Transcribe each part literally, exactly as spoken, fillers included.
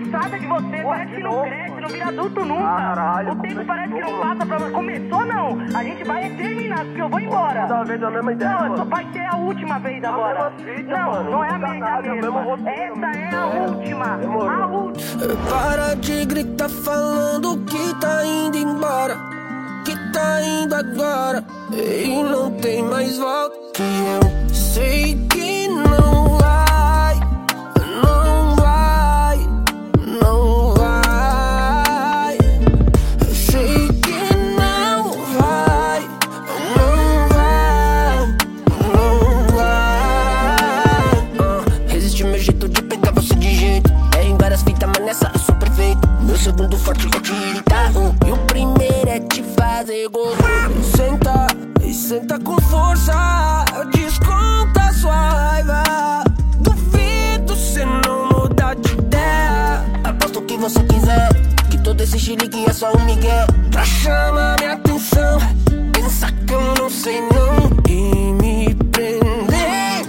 cansada de você, parece que não cresce, não vira adulto nunca. Caralho, o tempo parece que não passa pra... Começou não, a gente vai terminar, porque eu vou embora. Toda vez a mesma ideia, Não, mano. vai ser a última vez agora. Fita, não, mano. não é a Nunca mesma, nada, a mesma. mesmo roteiro. Essa é a última, Demorou. a última. Para de gritar falando que tá indo embora, que tá indo agora e não tem mais volta. Que eu sei que não vai, não vai, não vai. Eu sei que não vai, não vai, não vai. uh, Resiste meu jeito de pegar você de jeito. É em várias fitas, mas nessa eu sou perfeito. Meu segundo forte é te irritar, uh, e o primeiro é te fazer gol. Senta e senta com força, desconta sua raiva. Duvido cê não mudar de ideia. Aposto o que você quiser, que todo esse chilique é só um migué pra chamar minha atenção. Pensa que eu não sei não e me prender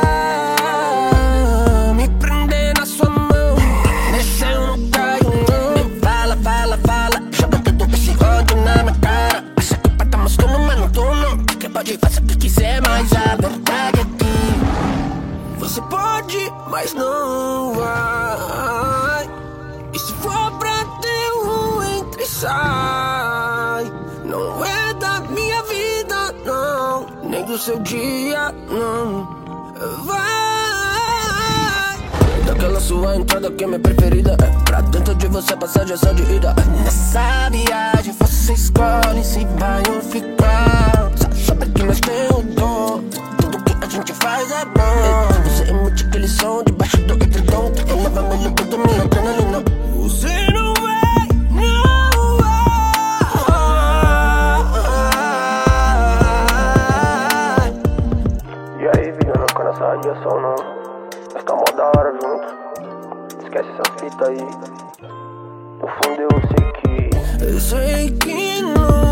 na, me prender na sua mão. Nesse eu não caio não. Me fala, fala, fala, joga tudo esse ódio na minha cara. Acha que pra tá mostrando, mas não tô não. Que pode fazer o que quiser, mas a verdade é que você pode, mas não vai. E se for pra ter um entre e sai, não é da minha vida, não, nem do seu dia, não. Vai daquela sua entrada que é minha preferida. É pra dentro de você passagem é só de ida. Nessa viagem você escolhe se vai ou ficar. Sabe que nós tem o dom, tudo que a gente faz é bom. Você emite aquele som debaixo do edredom que eleva meu libido, minha adrenalina. Você não vai, não vai. E aí, vida, não fica nessa radiação não. Vai ficar mó da hora junto. Esquece essa fita aí. No fundo eu sei que Eu sei que não